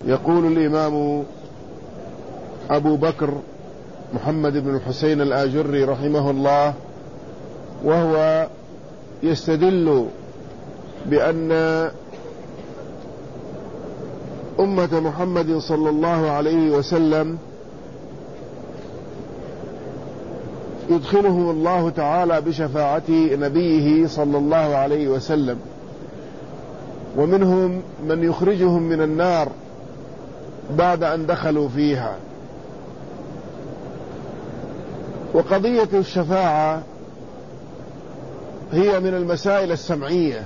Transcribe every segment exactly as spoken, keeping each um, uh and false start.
يقول الإمام أبو بكر محمد بن الحسين الآجري رحمه الله وهو يستدل بأن أمة محمد صلى الله عليه وسلم يدخلهم الله تعالى بشفاعة نبيه صلى الله عليه وسلم، ومنهم من يخرجهم من النار بعد أن دخلوا فيها. وقضية الشفاعة هي من المسائل السمعية،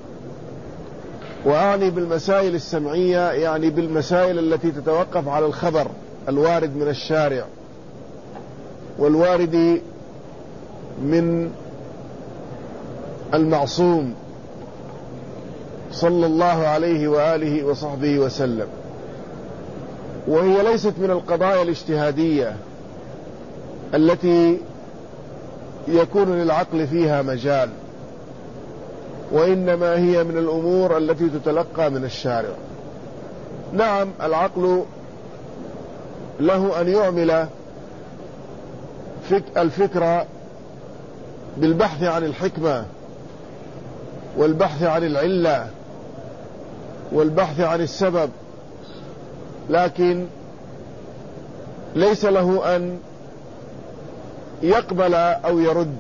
وأعني بالمسائل السمعية يعني بالمسائل التي تتوقف على الخبر الوارد من الشارع والوارد من المعصوم صلى الله عليه وآله وصحبه وسلم، وهي ليست من القضايا الاجتهادية التي يكون للعقل فيها مجال، وإنما هي من الأمور التي تتلقى من الشارع. نعم، العقل له أن يعمل الفكرة بالبحث عن الحكمة والبحث عن العلة والبحث عن السبب، لكن ليس له أن يقبل أو يرد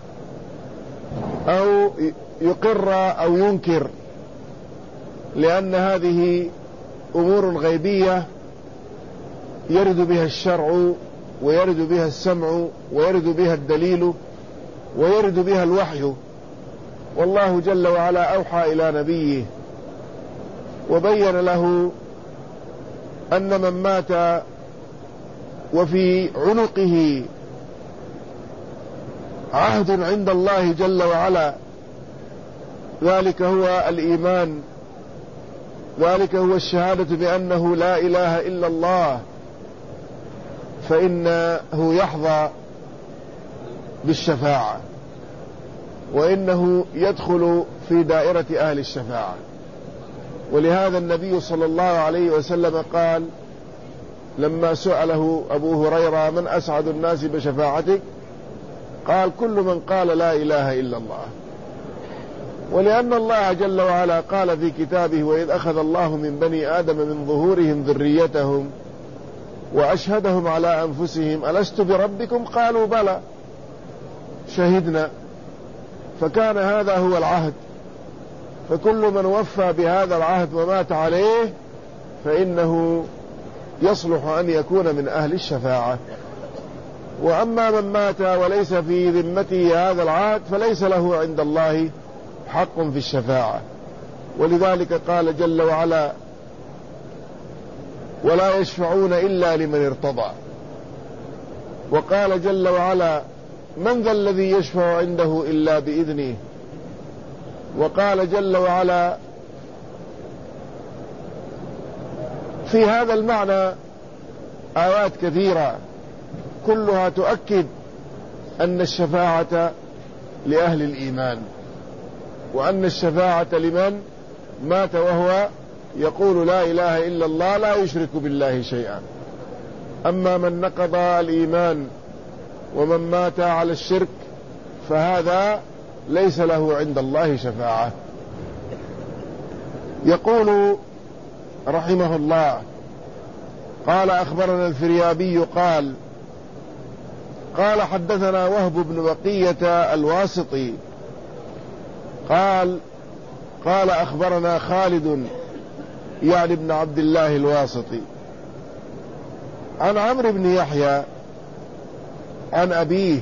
أو يقر أو ينكر، لأن هذه أمور غيبية يرد بها الشرع ويرد بها السمع ويرد بها الدليل ويرد بها الوحي. والله جل وعلا أوحى إلى نبيه وبين له أن من مات وفي عنقه عهد عند الله جل وعلا، ذلك هو الإيمان، ذلك هو الشهادة بأنه لا إله إلا الله، فإنه يحظى بالشفاعة، وإنه يدخل في دائرة أهل الشفاعة. ولهذا النبي صلى الله عليه وسلم قال لما سأله أبو هريرة من أسعد الناس بشفاعتك؟ قال كل من قال لا إله إلا الله. ولأن الله جل وعلا قال في كتابه وإذ أخذ الله من بني آدم من ظهورهم ذريتهم وأشهدهم على أنفسهم ألست بربكم؟ قالوا بلى شهدنا. فكان هذا هو العهد، فكل من وفى بهذا العهد ومات عليه فإنه يصلح أن يكون من أهل الشفاعة. وأما من مات وليس في ذمته هذا العهد فليس له عند الله حق في الشفاعة. ولذلك قال جل وعلا ولا يشفعون إلا لمن ارتضى. وقال جل وعلا من ذا الذي يشفع عنده إلا بإذنه. وقال جل وعلا في هذا المعنى آيات كثيرة كلها تؤكد أن الشفاعة لأهل الإيمان، وأن الشفاعة لمن مات وهو يقول لا إله إلا الله لا يشرك بالله شيئا. أما من نقض الإيمان ومن مات على الشرك فهذا ليس له عند الله شفاعة. يقول رحمه الله قال أخبرنا الفريابي قال قال حدثنا وهب بن بقية الواسطي قال قال أخبرنا خالد يعني ابن عبد الله الواسطي عن عمرو بن يحيى عن أبيه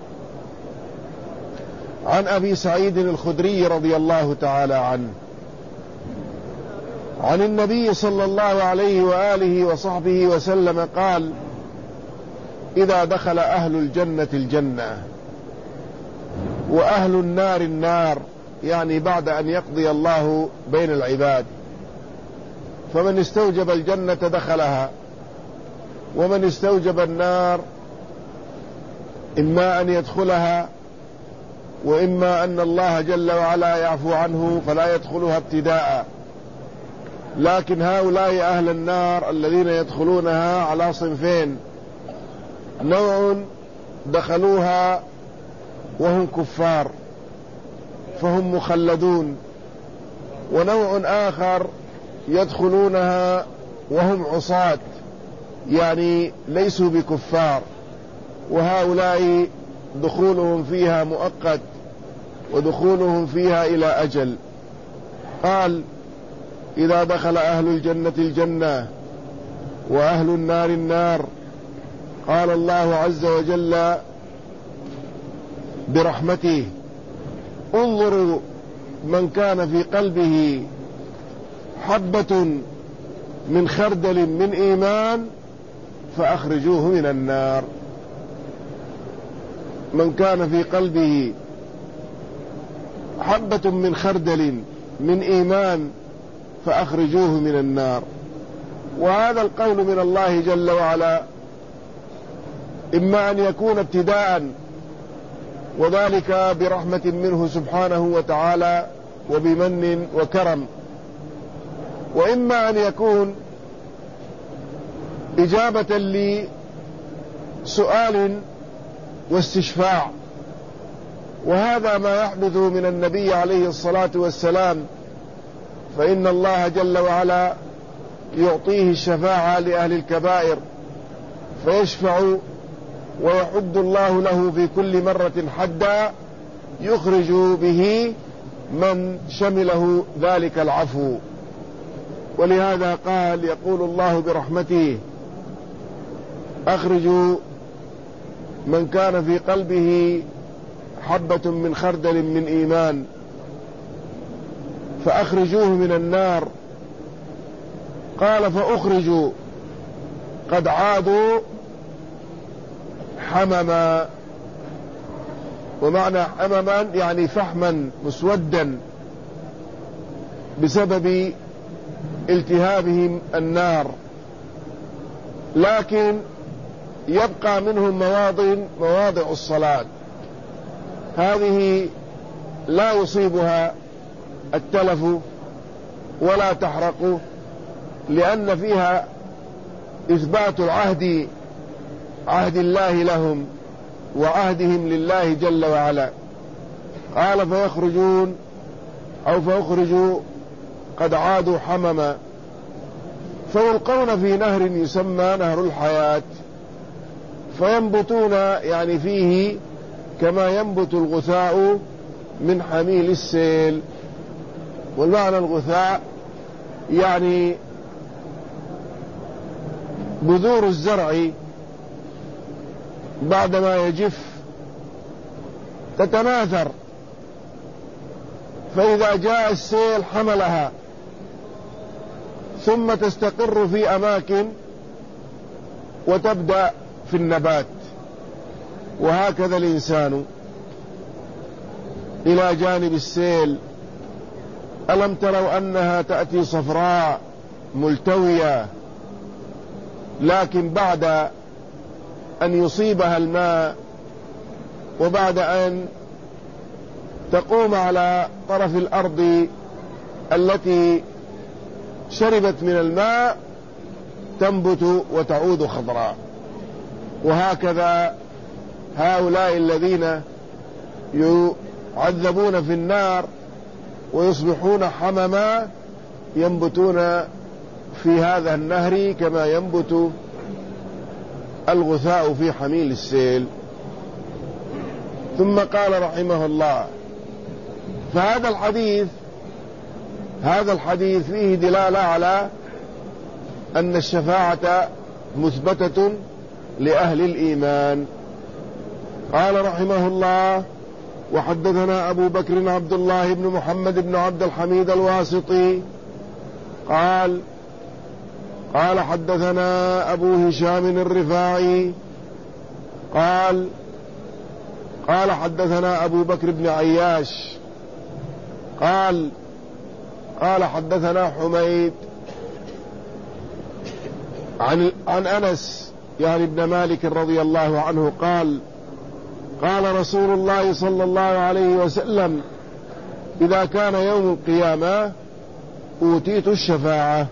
عن أبي سعيد الخدري رضي الله تعالى عنه عن النبي صلى الله عليه وآله وصحبه وسلم قال إذا دخل أهل الجنة الجنة وأهل النار النار، يعني بعد أن يقضي الله بين العباد، فمن استوجب الجنة دخلها ومن استوجب النار إما أن يدخلها وإما أن الله جل وعلا يعفو عنه فلا يدخلها ابتداء. لكن هؤلاء أهل النار الذين يدخلونها على صنفين: نوع دخلوها وهم كفار فهم مخلدون، ونوع آخر يدخلونها وهم عصاة يعني ليسوا بكفار، وهؤلاء دخولهم فيها مؤقت ودخولهم فيها إلى أجل. قال: إذا دخل أهل الجنة الجنة وأهل النار النار، قال الله عز وجل برحمته: انظروا من كان في قلبه حبة من خردل من إيمان فأخرجوه من النار. من كان في قلبه حبة من خردل من إيمان فأخرجوه من النار. وهذا القول من الله جل وعلا إما أن يكون ابتداء، وذلك برحمة منه سبحانه وتعالى وبمن وكرم، وإما أن يكون إجابة لسؤال واستشفاع، وهذا ما يحدث من النبي عليه الصلاة والسلام، فإن الله جل وعلا يعطيه الشفاعة لأهل الكبائر فيشفع، ويحد الله له في كل مرة حدا يخرج به من شمله ذلك العفو. ولهذا قال: يقول الله برحمته: أخرجوا من كان في قلبه حبة من خردل من إيمان فأخرجوه من النار. قال: فأخرجوا قد عادوا حمما، ومعنى حمما يعني فحما مسودا بسبب التهابهم النار، لكن يبقى منهم مواضع مواضع الصلاة، هذه لا يصيبها التلف ولا تحرق، لأن فيها إثبات العهد عهد الله لهم وعهدهم لله جل وعلا. قال: فيخرجون أو فيخرجوا قد عادوا حمما فيلقون في نهر يسمى نهر الحياة، فينبتون يعني فيه كما ينبت الغثاء من حميل السيل. والمعنى الغثاء يعني بذور الزرع بعدما يجف تتناثر، فإذا جاء السيل حملها ثم تستقر في أماكن وتبدأ في النبات. وهكذا الإنسان إلى جانب السيل. ألم تروا أنها تأتي صفراء ملتوية، لكن بعد أن يصيبها الماء وبعد أن تقوم على طرف الأرض التي شربت من الماء تنبت وتعود خضراء. وهكذا هؤلاء الذين يعذبون في النار ويصبحون حمما ينبتون في هذا النهر كما ينبت الغثاء في حميل السيل. ثم قال رحمه الله: فهذا الحديث هذا الحديث فيه دلالة على أن الشفاعة مثبتة لأهل الإيمان. قال رحمه الله: وحدثنا أبو بكر عبد الله بن محمد بن عبد الحميد الواسطي قال قال حدثنا أبو هشام الرفاعي قال قال حدثنا أبو بكر بن عياش قال قال حدثنا حميد عن, عن أنس يعني ابن مالك رضي الله عنه قال قال رسول الله صلى الله عليه وسلم: إذا كان يوم القيامة أوتيت الشفاعة.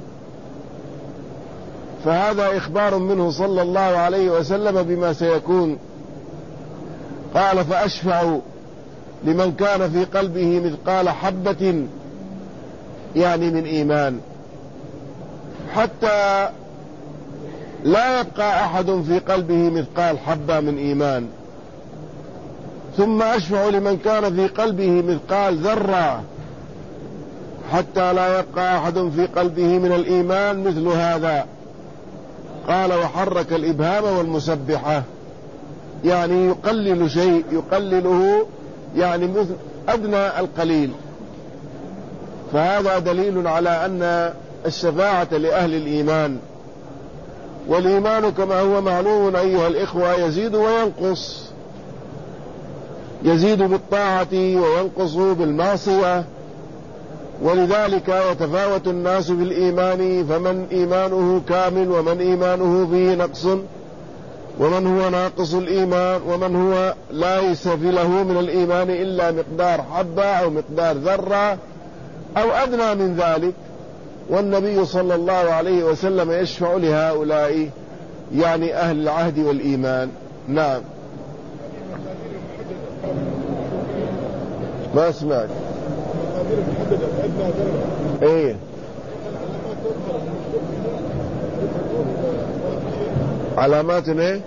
فهذا إخبار منه صلى الله عليه وسلم بما سيكون. قال فأشفع لمن كان في قلبه مثقال حبة، يعني من إيمان، حتى لا يبقى أحد في قلبه مثقال حبة من إيمان. ثم أشفع لمن كان في قلبه مثقال ذرة، حتى لا يبقى أحد في قلبه من الإيمان مثل هذا. قال وحرك الإبهام والمسبحة، يعني يقلل شيء، يقلله يعني مثل أدنى القليل. فهذا دليل على أن الشفاعة لأهل الإيمان. والإيمان كما هو معلوم أيها الإخوة يزيد وينقص، يزيد بالطاعة وينقص بالمعصية، ولذلك يتفاوت الناس بالإيمان، فمن إيمانه كامل ومن إيمانه فيه نقص، ومن هو ناقص الإيمان، ومن هو ليس في له من الإيمان إلا مقدار حبة أو مقدار ذرة أو أدنى من ذلك. والنبي صلى الله عليه وسلم يشفع لهؤلاء، يعني أهل العهد والإيمان. نعم. ما سمعت. ايه علامات ايه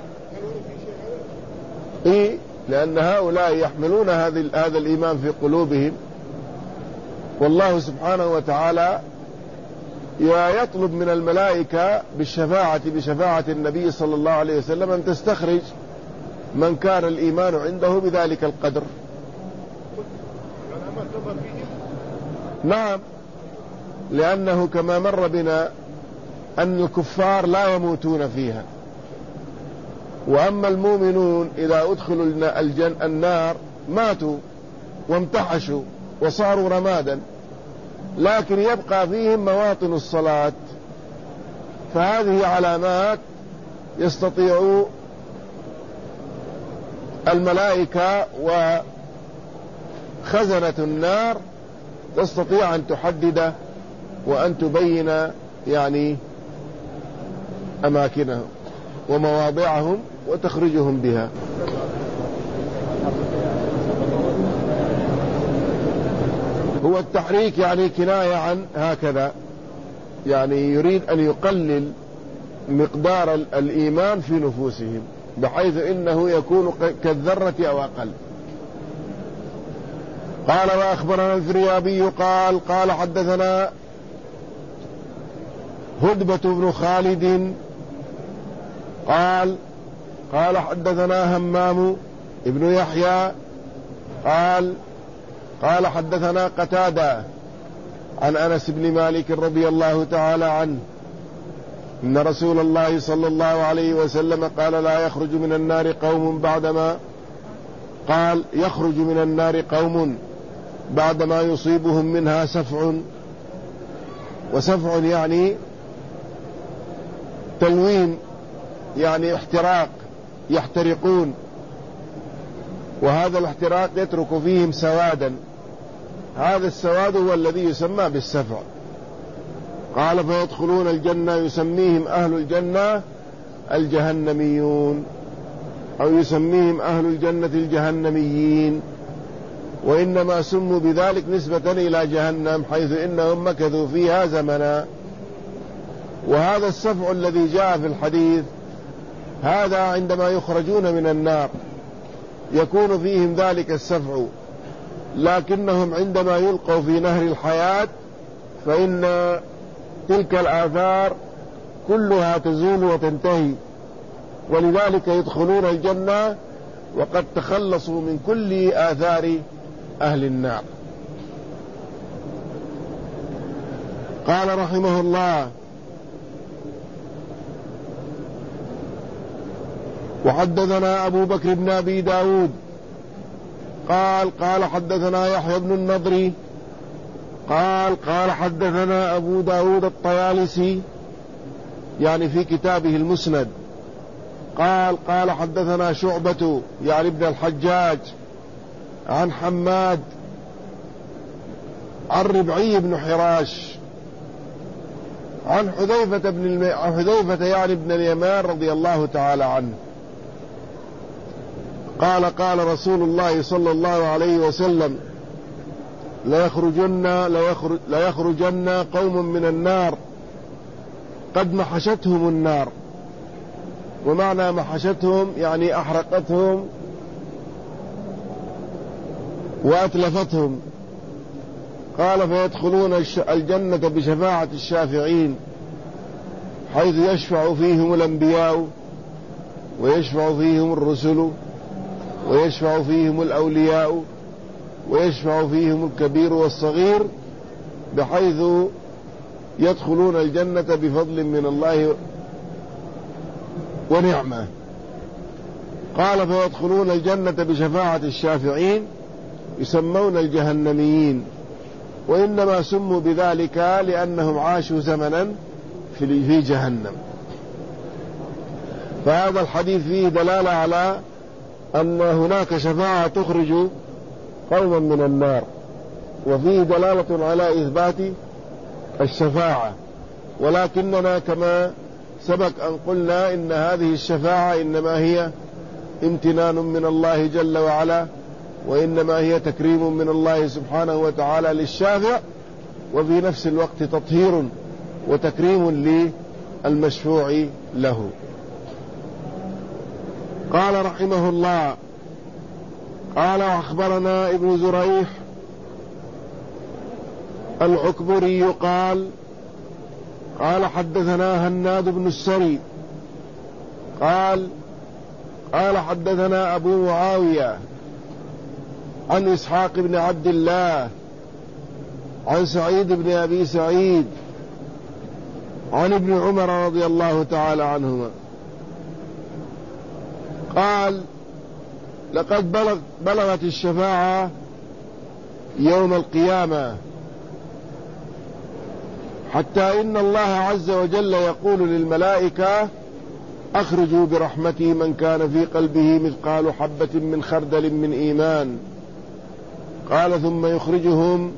ايه لأن هؤلاء يحملون هذا هذا الإيمان في قلوبهم، والله سبحانه وتعالى يطلب من الملائكة بالشفاعة بشفاعة النبي صلى الله عليه وسلم أن تستخرج من كان الإيمان عنده بذلك القدر. نعم، لأنه كما مر بنا أن الكفار لا يموتون فيها، وأما المؤمنون إذا أدخلوا الجن النار ماتوا وامتحشوا وصاروا رمادا، لكن يبقى فيهم مواطن الصلاة. فهذه علامات يستطيع الملائكة وخزنة النار تستطيع أن تحدد وأن تبين يعني أماكنهم ومواضعهم وتخرجهم بها. هو التحريك يعني كناية عن هكذا، يعني يريد أن يقلل مقدار الإيمان في نفوسهم بحيث إنه يكون كالذرة أو أقل. قال وأخبرنا الفريابي قال قال حدثنا هدبة بن خالد قال قال حدثنا همام ابن يحيى قال قال حدثنا قتادة عن أنس بن مالك رضي الله تعالى عنه إن رسول الله صلى الله عليه وسلم قال لا يخرج من النار قوم بعدما قال يخرج من النار قوم بعدما يصيبهم منها سفع، وسفع يعني تلوين، يعني احتراق، يحترقون، وهذا الاحتراق يترك فيهم سوادا، هذا السواد هو الذي يسمى بالسفع. قال فيدخلون الجنة يسميهم أهل الجنة الجهنميون، أو يسميهم أهل الجنة الجهنميين، وإنما سموا بذلك نسبة إلى جهنم حيث إنهم مكثوا فيها زمنا. وهذا السفع الذي جاء في الحديث هذا عندما يخرجون من النار يكون فيهم ذلك السفع، لكنهم عندما يلقوا في نهر الحياة فإن تلك الآثار كلها تزول وتنتهي، ولذلك يدخلون الجنة وقد تخلصوا من كل آثار أهل النار. قال رحمه الله وحدثنا أبو بكر بن أبي داود قال قال حدثنا يحيى بن النضر قال قال حدثنا أبو داود الطيالسي يعني في كتابه المسند قال قال حدثنا شعبة يعني ابن الحجاج عن حماد عن ربعي بن حراش عن حذيفة بن الم... عن حذيفة يعني بن اليمان رضي الله تعالى عنه قال قال رسول الله صلى الله عليه وسلم ليخرجن, ليخرج ليخرجن قوم من النار قد محشتهم النار. ومعنى محشتهم يعني أحرقتهم وأتلفتهم. قال فيدخلون الجنة بشفاعة الشافعين حيث يشفع فيهم الأنبياء ويشفع فيهم الرسل ويشفع فيهم الأولياء ويشفع فيهم الكبير والصغير بحيث يدخلون الجنة بفضل من الله ونعمة. قال فيدخلون الجنة بشفاعة الشافعين يسمون الجهنميين، وإنما سموا بذلك لأنهم عاشوا زمنا في جهنم. فهذا الحديث فيه دلالة على أن هناك شفاعة تخرج قوما من النار، وفيه دلالة على إثبات الشفاعة. ولكننا كما سبق أن قلنا إن هذه الشفاعة إنما هي امتنان من الله جل وعلا، وإنما هي تكريم من الله سبحانه وتعالى للشافع، وفي نفس الوقت تطهير وتكريم للمشفوع له. قال رحمه الله قال أخبرنا ابن زريح العكبري قال قال حدثنا هناد بن السري قال قال حدثنا أبو معاوية عن إسحاق بن عبد الله عن سعيد بن أبي سعيد عن ابن عمر رضي الله تعالى عنهما قال لقد بلغ بلغت الشفاعة يوم القيامة حتى إن الله عز وجل يقول للملائكة أخرجوا برحمتي من كان في قلبه مثقال حبة من خردل من إيمان. قال ثم يخرجهم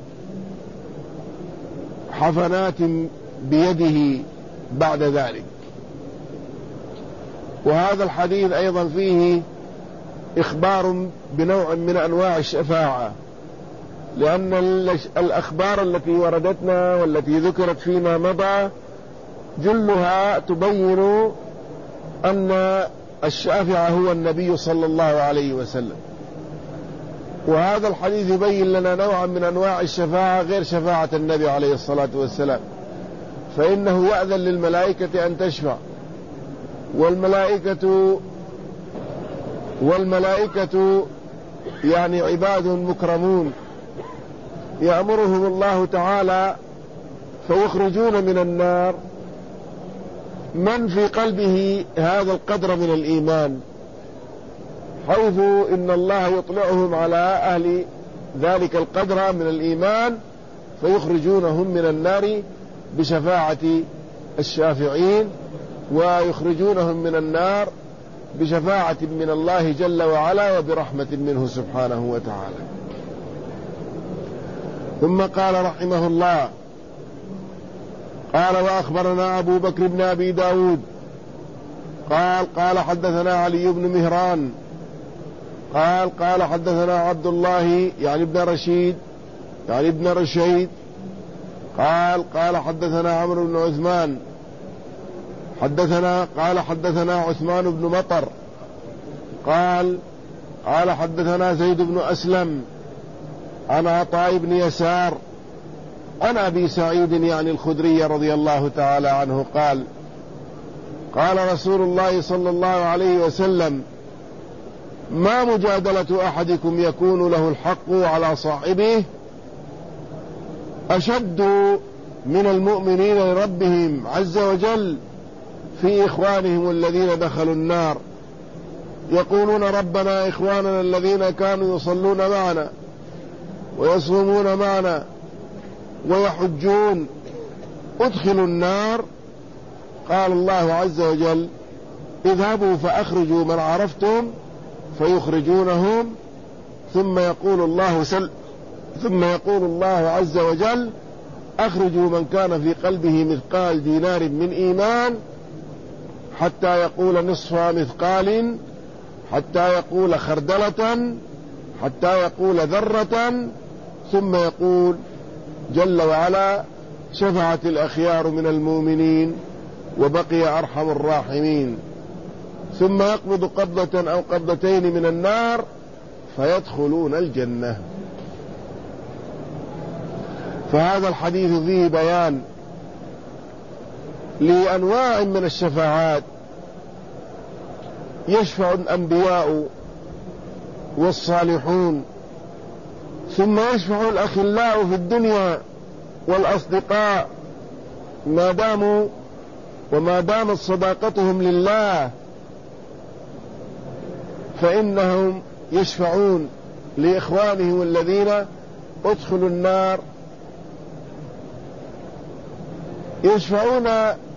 حفنات بيده بعد ذلك. وهذا الحديث أيضا فيه إخبار بنوع من أنواع الشفاعة، لأن الأخبار التي وردتنا والتي ذكرت فيما مضى جلها تبين أن الشافع هو النبي صلى الله عليه وسلم، وهذا الحديث يبين لنا نوعا من أنواع الشفاعة غير شفاعة النبي عليه الصلاة والسلام، فإنه يأذن للملائكة أن تشفع، والملائكة والملائكة يعني عباد مكرمون يأمرهم الله تعالى فيخرجون من النار من في قلبه هذا القدر من الإيمان، حيث إن الله يطلعهم على أهل ذلك القدر من الإيمان فيخرجونهم من النار بشفاعة الشافعين، ويخرجونهم من النار بشفاعة من الله جل وعلا وبرحمة منه سبحانه وتعالى. ثم قال رحمه الله قال وأخبرنا أبو بكر بن أبي داود قال قال حدثنا علي بن مهران قال قال حدثنا عبد الله يعني ابن رشيد يعني ابن رشيد قال قال حدثنا عمرو بن عثمان حدثنا قال حدثنا عثمان بن مطر قال قال حدثنا زيد بن أسلم عن عطاء بن يسار عن أبي سعيد يعني الخدري رضي الله تعالى عنه قال قال رسول الله صلى الله عليه وسلم ما مجادلة أحدكم يكون له الحق على صاحبه أشد من المؤمنين لربهم عز وجل في إخوانهم الذين دخلوا النار يقولون ربنا إخواننا الذين كانوا يصلون معنا ويصومون معنا ويحجون ادخلوا النار. قال الله عز وجل اذهبوا فأخرجوا من عرفتم فيخرجونهم، ثم يقول الله سل ثم يقول الله عز وجل أخرجوا من كان في قلبه مثقال دينار من إيمان حتى يقول نصف مثقال، حتى يقول خردلة، حتى يقول ذرة، ثم يقول جل وعلا شفعت الأخيار من المؤمنين وبقي أرحم الراحمين، ثم يقبض قبضة أو قبضتين من النار فيدخلون الجنة. فهذا الحديث فيه بيان لأنواع من الشفاعات يشفع الأنبياء والصالحون، ثم يشفع الأخلاء في الدنيا والأصدقاء ما داموا وما دامت صداقتهم لله فإنهم يشفعون لإخوانهم الذين ادخلوا النار، يشفعون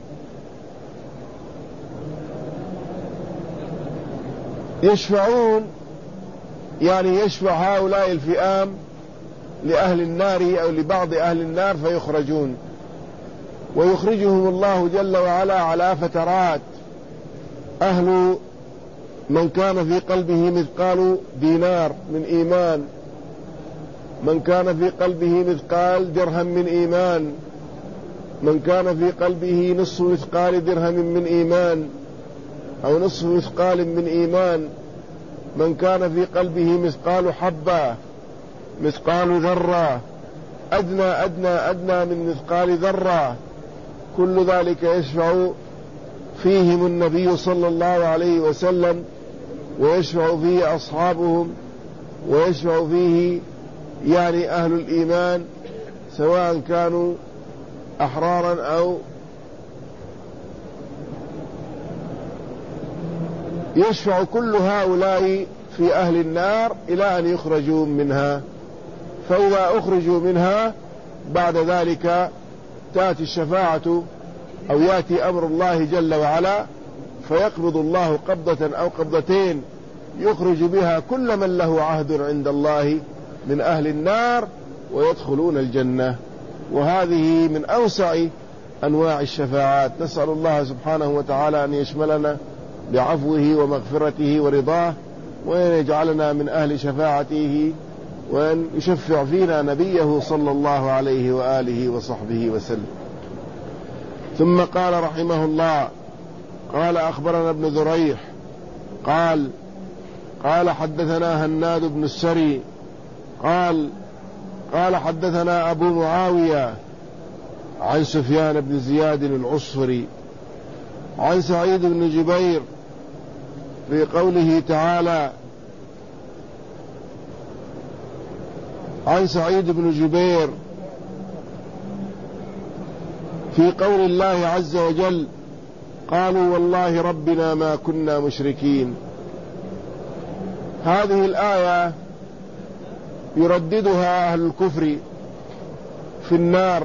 يشفعون يعني يشفع هؤلاء الفئام لأهل النار أو لبعض أهل النار فيخرجون، ويخرجهم الله جل وعلا على فترات. أهل من كان في قلبه مثقال دينار من إيمان، من كان في قلبه مثقال درهم من إيمان، من كان في قلبه نصف مثقال درهم من إيمان أو نصف مثقال من إيمان، من كان في قلبه مثقال حبة، مثقال ذرة، أدنى أدنى أدنى من مثقال ذرة، كل ذلك يشفع فيهم النبي صلى الله عليه وسلم، ويشفع فيه أصحابهم، ويشفع فيه يعني أهل الإيمان سواء كانوا أحرارا أو يشفع كل هؤلاء في أهل النار إلى أن يخرجوا منها. فإذا أخرجوا منها بعد ذلك تأتي الشفاعة أو يأتي أمر الله جل وعلا فيقبض الله قبضة أو قبضتين يخرج بها كل من له عهد عند الله من أهل النار ويدخلون الجنة. وهذه من أوسع أنواع الشفاعات. نسأل الله سبحانه وتعالى أن يشملنا بعفوه ومغفرته ورضاه، وأن يجعلنا من أهل شفاعته، وأن يشفع فينا نبيه صلى الله عليه وآله وصحبه وسلم. ثم قال رحمه الله: قال أخبرنا ابن ذريح قال قال حدثنا هناد بن السري قال قال حدثنا أبو معاوية عن سفيان بن زياد العصفري عن سعيد بن جبير في قوله تعالى عن سعيد بن جبير في قول الله عز وجل: قالوا والله ربنا ما كنا مشركين. هذه الآية يرددها أهل الكفر في النار،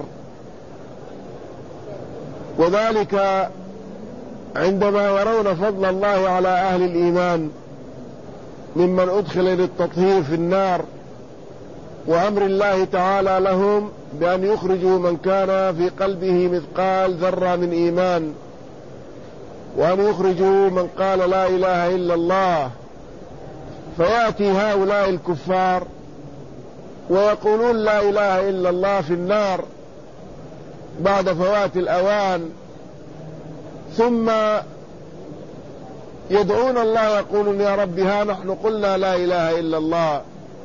وذلك عندما يرون فضل الله على أهل الإيمان ممن أدخل للتطهير في النار، وأمر الله تعالى لهم بأن يخرجوا من كان في قلبه مثقال ذرة من إيمان، وأن يخرجوا من قال لا إله إلا الله. فيأتي هؤلاء الكفار ويقولون لا إله إلا الله في النار بعد فوات الأوان، ثم يدعون الله يقولون: يا رب ها نحن قلنا لا إله إلا الله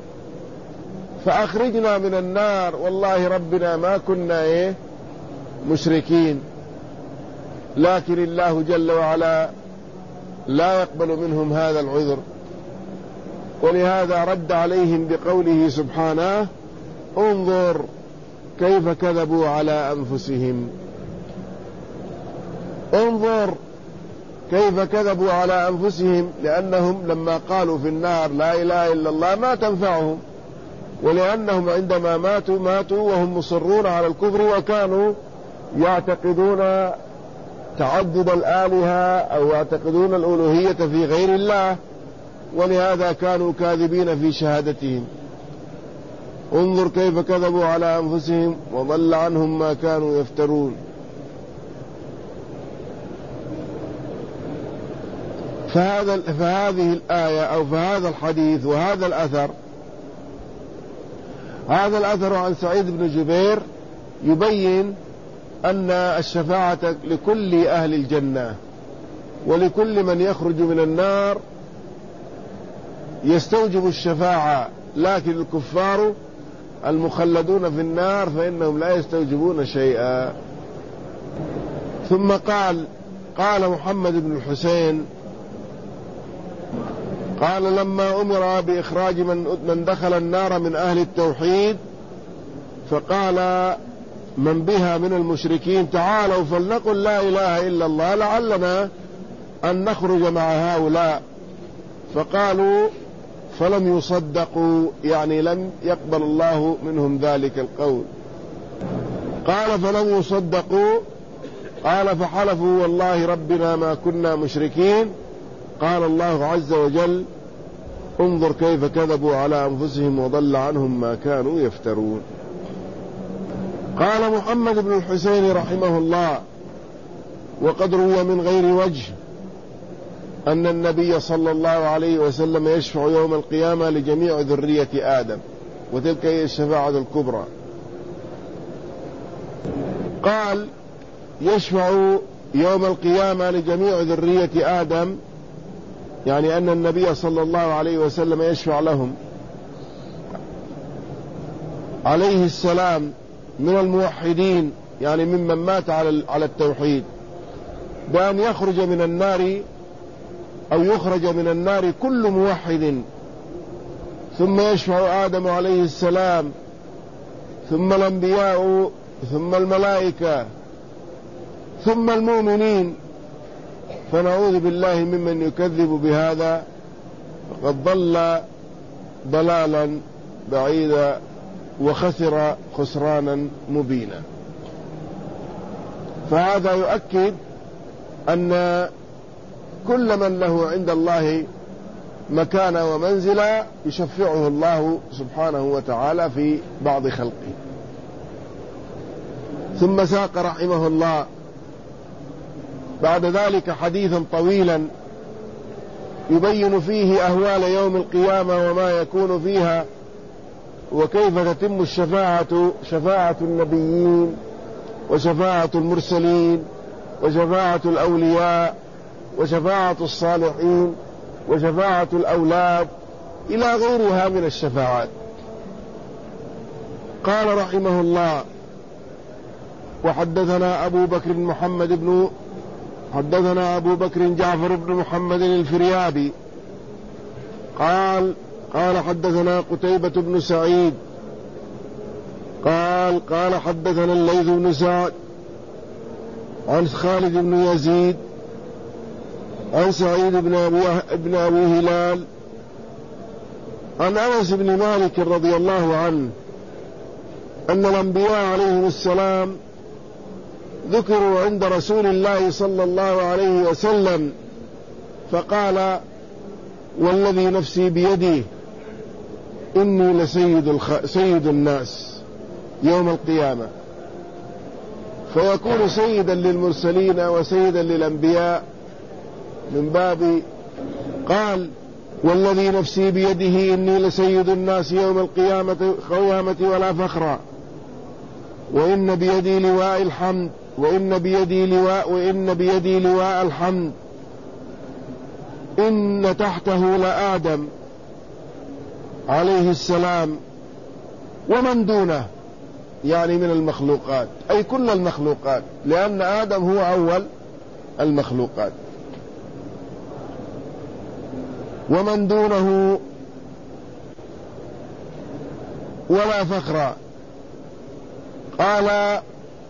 فأخرجنا من النار، والله ربنا ما كنا إيه مشركين. لكن الله جل وعلا لا يقبل منهم هذا العذر، ولهذا رد عليهم بقوله سبحانه: انظر كيف كذبوا على أنفسهم. انظر كيف كذبوا على أنفسهم، لأنهم لما قالوا في النار لا إله إلا الله ما تنفعهم، ولأنهم عندما ماتوا ماتوا وهم مصرون على الكفر، وكانوا يعتقدون تعدد الآلهة أو يعتقدون الألوهية في غير الله، ولهذا كانوا كاذبين في شهادتهم. انظر كيف كذبوا على أنفسهم وضل عنهم ما كانوا يفترون. فهذا فهذه الآية أو فهذا الحديث وهذا الأثر هذا الأثر عن سعيد بن جبير يبين أن الشفاعة لكل أهل الجنة ولكل من يخرج من النار يستوجب الشفاعة، لكن الكفار المخلدون في النار فإنهم لا يستوجبون شيئا. ثم قال قال محمد بن الحسين قال لما أمر بإخراج من من دخل النار من أهل التوحيد فقال من بها من المشركين تعالوا فلنقل لا إله إلا الله لعلنا أن نخرج مع هؤلاء، فقالوا فلم يصدقوا، يعني لم يقبل الله منهم ذلك القول. قال فلم يصدقوا، قال فحلفوا والله ربنا ما كنا مشركين. قال الله عز وجل انظر كيف كذبوا على أنفسهم وضل عنهم ما كانوا يفترون. قال محمد بن الحسين رحمه الله وقد روى من غير وجه أن النبي صلى الله عليه وسلم يشفع يوم القيامة لجميع ذرية آدم، وتلك هي الشفاعة الكبرى. قال يشفع يوم القيامة لجميع ذرية آدم، يعني أن النبي صلى الله عليه وسلم يشفع لهم عليه السلام من الموحدين، يعني ممن مات على التوحيد، بأن يخرج من النار أو يخرج من النار كل موحد، ثم يشفع آدم عليه السلام، ثم الأنبياء، ثم الملائكة، ثم المؤمنين. فنعوذ بالله ممن يكذب بهذا، فقد ضل ضلالا بعيدا وخسر خسرانا مبينا. فهذا يؤكد أن كل من له عند الله مكانة ومنزلة يشفعه الله سبحانه وتعالى في بعض خلقه. ثم ساق رحمه الله بعد ذلك حديثا طويلا يبين فيه أهوال يوم القيامة وما يكون فيها، وكيف تتم الشفاعة، شفاعة النبيين وشفاعة المرسلين وشفاعة الأولياء وشفاعة الصالحين وشفاعة الأولاد إلى غيرها من الشفاعات. قال رحمه الله وحدثنا أبو بكر محمد بن حدثنا أبو بكر جعفر بن محمد الفريابي قال قال حدثنا قتيبة بن سعيد قال قال حدثنا الليث بن سعد عن خالد بن يزيد عن سعيد بن أبي, بن أبي هلال عن أنس بن مالك رضي الله عنه أن الأنبياء عليهم السلام ذكروا عند رسول الله صلى الله عليه وسلم فقال والذي نفسي بيده إني لسيد الخ... سيد الناس يوم القيامة، فيكون سيدا للمرسلين وسيدا للأنبياء من باب قال والذي نفسي بيده إني لسيد الناس يوم القيامة قيامة ولا فخرا، وإن بيدي لواء الحمد وإن بيدي لواء وإن بيدي لواء الحمد، إن تحته لآدم عليه السلام ومن دونه، يعني من المخلوقات، أي كل المخلوقات، لأن آدم هو أول المخلوقات، ومن دونه ولا فخرا. قال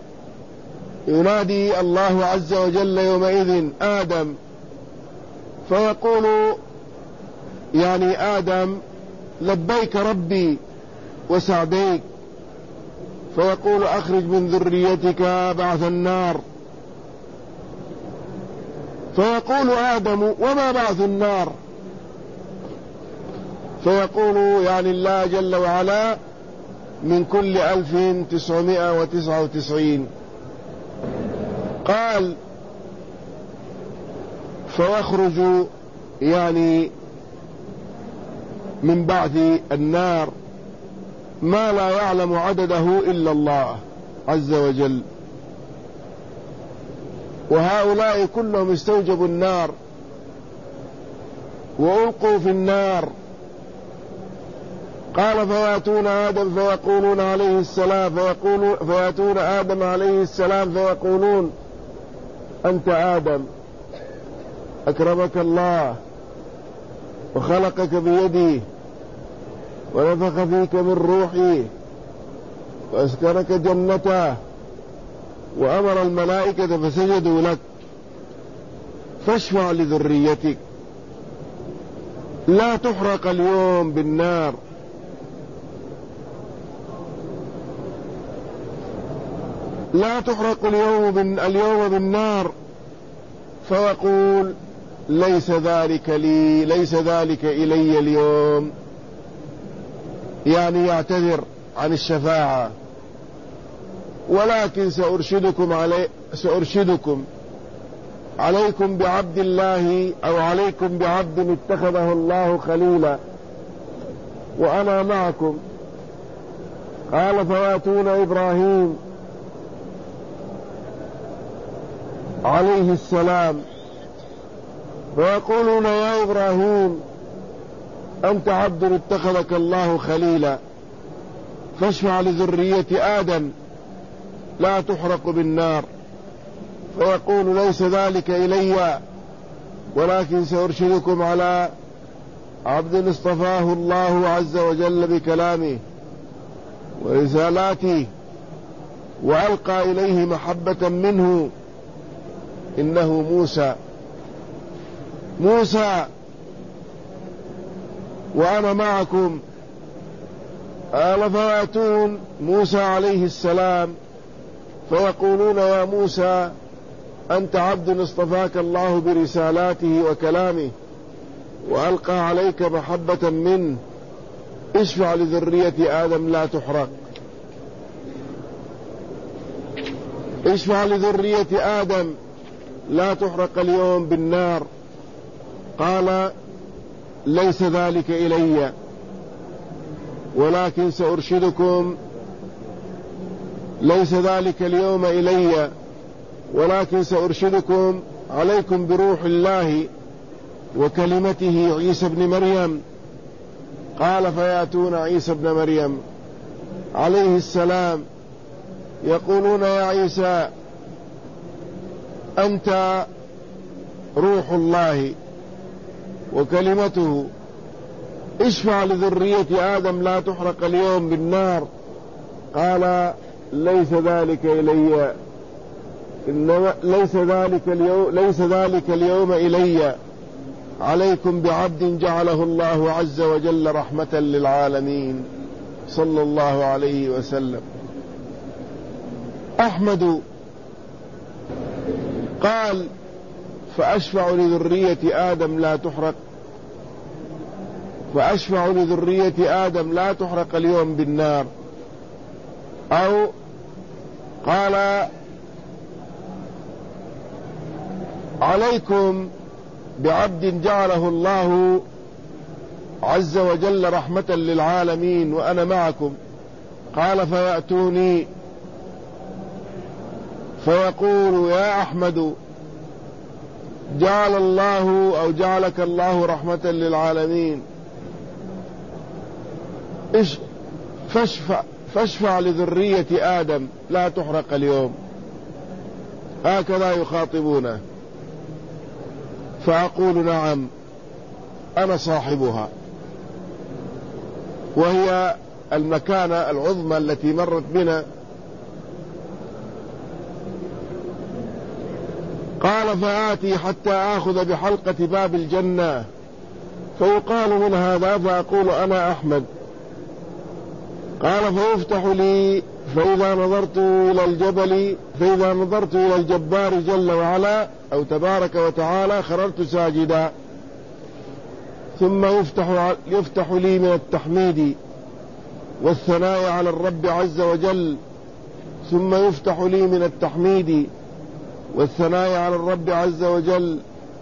ينادي الله عز وجل يومئذ آدم فيقول يعني آدم لبيك ربي وسعديك، فيقول أخرج من ذريتك بعث النار، فيقول آدم وما بعث النار، فيقول يعني الله جل وعلا من كل ألف تسعمائة وتسعة وتسعين. قال فيخرج يعني من بعد النار ما لا يعلم عدده إلا الله عز وجل، وهؤلاء كلهم استوجبوا النار وألقوا في النار. قال فيأتون آدم فيقولون عليه السلام فيقولون فيأتون آدم عليه السلام فيقولون أنت آدم أكرمك الله وخلقك بيده ونفخ فيك من روحه وأسكنك جنته وأمر الملائكة فسجدوا لك، فاشفع لذريتك لا تحرق اليوم بالنار. لا تحرق اليوم اليوم بالنار. فيقول ليس ذلك لي ليس ذلك إلي اليوم، يعني يعتذر عن الشفاعة، ولكن سأرشدكم علي سأرشدكم عليكم بعبد الله أو عليكم بعبد اتخذه الله خليلا وأنا معكم. قال فيأتون إبراهيم عليه السلام فيقولون يا إبراهيم أنت عبد اتخذك الله خليلا فاشفع لذرية آدم لا تحرق بالنار. فيقول ليس ذلك إلي، ولكن سأرشدكم على عبد اصطفاه الله عز وجل بكلامه ورسالاته وألقى إليه محبة منه، إنه موسى موسى وأنا معكم. قال فيأتون موسى عليه السلام فيقولون يا موسى أنت عبد اصطفاك الله برسالاته وكلامه وألقى عليك محبة منه، اشفع لذرية آدم لا تحرق. اشفع لذرية آدم لا تحرق اليوم بالنار. قال ليس ذلك إلي، ولكن سأرشدكم ليس ذلك اليوم إلي، ولكن سأرشدكم عليكم بروح الله وكلمته عيسى بن مريم. قال فيأتون عيسى بن مريم عليه السلام يقولون يا عيسى أنت روح الله وكلمته، اشفع لذرية آدم لا تحرق اليوم بالنار. قال ليس ذلك إلي، إنما ليس ذلك اليوم ليس ذلك اليوم إلي، عليكم بعبد جعله الله عز وجل رحمة للعالمين صلى الله عليه وسلم. أحمد قال فأشفع لذرية آدم لا تحرق فأشفع لذرية آدم لا تحرق اليوم بالنار. أو قال عليكم بعبد جعله الله عز وجل رحمة للعالمين وأنا معكم. قال فيأتوني فيقول يا أحمد جعل الله أو جعلك الله رحمة للعالمين، إيش فاشفع, فاشفع لذرية آدم لا تحرق اليوم. هكذا يخاطبونه، فأقول نعم أنا صاحبها، وهي المكانة العظمى التي مرت بنا. قال فآتي حتى آخذ بحلقة باب الجنة فيقال من هذا فأقول أنا أحمد. قال فيفتح لي فإذا نظرت إلى الجبل فإذا نظرت إلى الجبار جل وعلا أو تبارك وتعالى خررت ساجدا، ثم يفتح, يفتح لي من التحميد والثناء على الرب عز وجل، ثم يفتح لي من التحميد والثناء على الرب عز وجل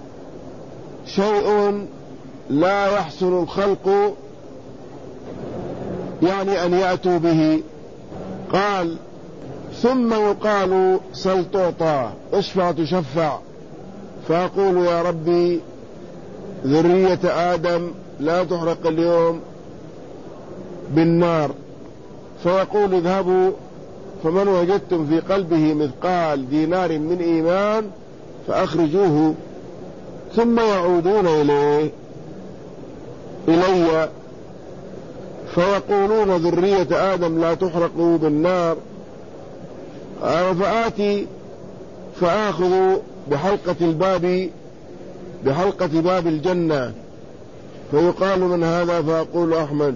شيء لا يحسن الخلق يعني أن يأتوا به. قال: ثم يقال: سل تعطى، اشفع تشفع. فأقول: يا ربي ذرية آدم لا تحرق اليوم بالنار. فيقول: اذهبوا فمن وجدتم في قلبه مثقال دينار من إيمان فأخرجوه. ثم يعودون إليه إلي فيقولون: ذرية آدم لا تحرق بالنار. فآتي فآخذ بحلقة الباب بحلقة باب الجنة، فيقال: من هذا؟ فأقول: أحمد.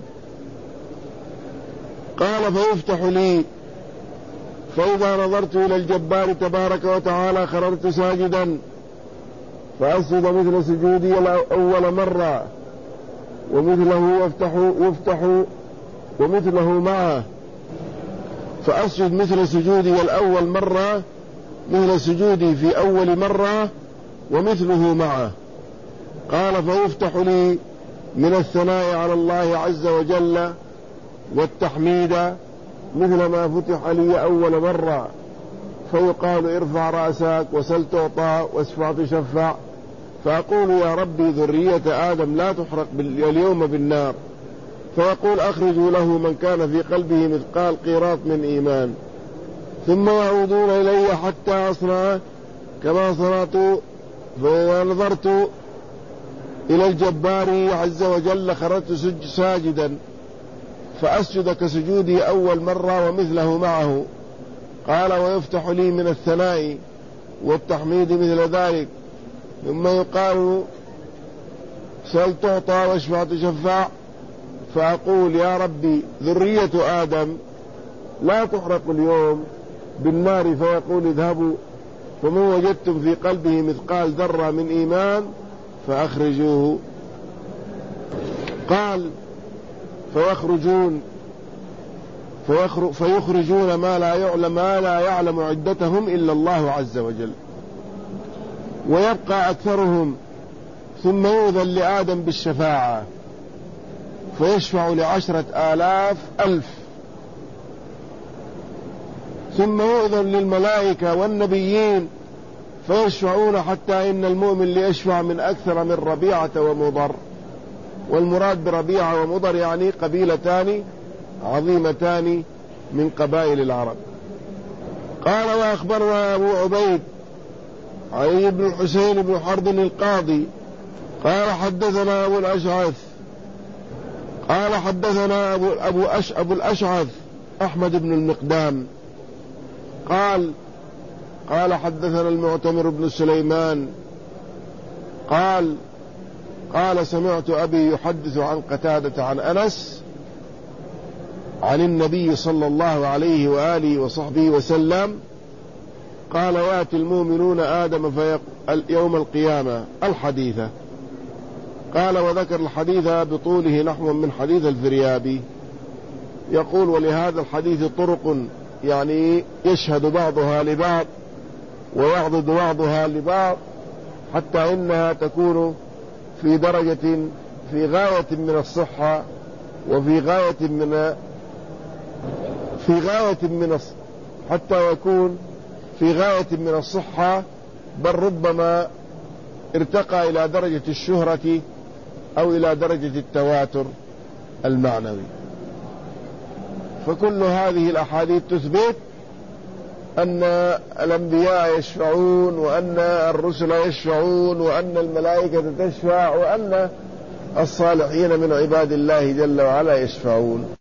قال: فيفتح لي، فإذا نظرت إلى الجبار تبارك وتعالى خررت ساجدا، فأسجد مثل سجودي أول مرة ومثله يفتح يفتح ومثله معه، فأسجد مثل سجودي الأول مرة مثل سجودي في أول مرة ومثله معه. قال: فيفتح لي من الثناء على الله عز وجل والتحميد مثل ما فتح لي أول مرة، فيقال: ارفع رأسك وسل تعطى واشفع تشفع. فأقول: يا ربي ذرية آدم لا تحرق اليوم بالنار. فيقول: أخرجوا له من كان في قلبه مثقال قيراط من إيمان. ثم يعودون إلي حتى أصنع كما صنعت. فإذا نظرت إلى الجبار عز وجل خرجت ساجدا، فأسجد كسجودي أول مرة ومثله معه. قال: ويفتح لي من الثناء والتحميد مثل ذلك. ثم يقال: سل تعطى واشفع تشفع. فأقول: يا ربي ذرية آدم لا تحرق اليوم بالنار. فيقول: اذهبوا فمن وجدتم في قلبه مثقال ذرة من إيمان فأخرجوه. قال: فيخرجون فيخرجون ما لا يعلم ما لا يعلم عدتهم إلا الله عز وجل، ويبقى أكثرهم. ثم يؤذن لآدم بالشفاعة فيشفع لعشرة آلاف ألف. ثم يؤذن للملائكة والنبيين فيشفعون، حتى إن المؤمن ليشفع من أكثر من ربيعة ومضر. والمراد بربيعة ومضر يعني قبيلتان عظيمتان من قبائل العرب. قال: وأخبرنا أبو عبيد علي بن الحسين بن حرب القاضي قال: حدثنا أبو الأشعث قال حدثنا أبو, أبو, أش أبو الأشعث أحمد بن المقدام قال قال حدثنا المعتمر بن سليمان قال قال سمعت أبي يحدث عن قتادة عن أنس عن النبي صلى الله عليه وآله وصحبه وسلم قال: يأتي المؤمنون آدم في يوم القيامة الحديثة. قال: وذكر الحديث بطوله نحو من حديث الفريابي. يقول: ولهذا الحديث طرق، يعني يشهد بعضها لبعض ويعضد بعضها لبعض، حتى إنها تكون في درجة في غاية من الصحة وفي غاية من في غاية من حتى يكون في غاية من الصحة، بل ربما ارتقى إلى درجة الشهرة أو إلى درجة التواتر المعنوي. فكل هذه الأحاديث تثبت أن الأنبياء يشفعون، وأن الرسل يشفعون، وأن الملائكة تشفع، وأن الصالحين من عباد الله جل وعلا يشفعون.